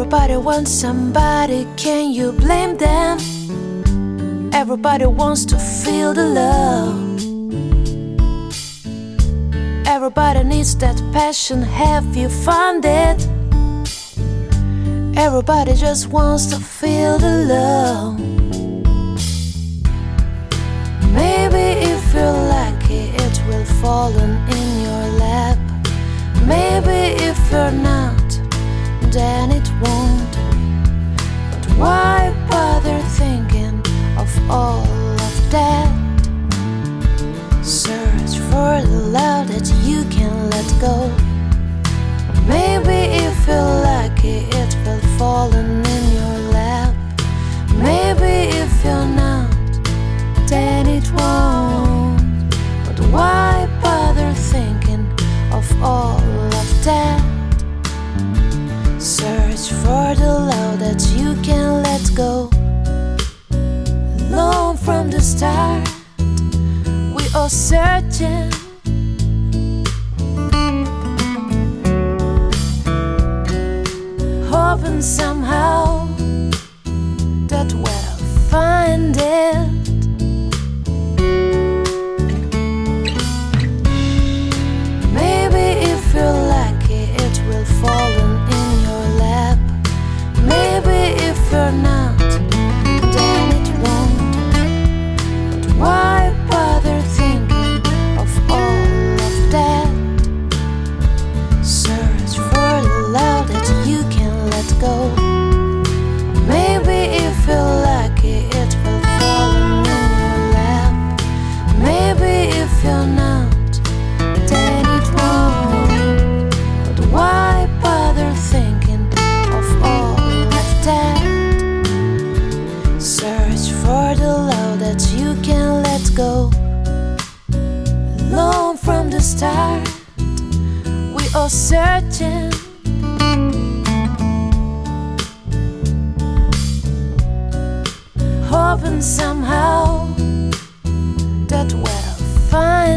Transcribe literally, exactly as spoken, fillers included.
Everybody wants somebody, can you blame them? Everybody wants to feel the love. Everybody needs that passion, have you found it? Everybody just wants to feel the love. Maybe if you're lucky it will fall in your lap. Maybe if you're not, then it won't. But why bother thinking of all of that? Search for the love that you can let go. Maybe if you're lucky it will fall in your lap. Maybe if you're not, then it won't. But why bother thinking of all of that? Search for the love that you can let go. Alone from the start, we are searching. Hoping somehow that we'll find it. Maybe if you're lucky it will fall in your lap. Maybe if you're not, then it won't. But why bother thinking of all of that? Search for the love that you can let go. Maybe if you're lucky it will fall in your lap. Maybe if you're not, then it won't. But why bother thinking of all of that? Search for the love that you can let go. Alone from the start, we are searching. Hoping somehow that we'll find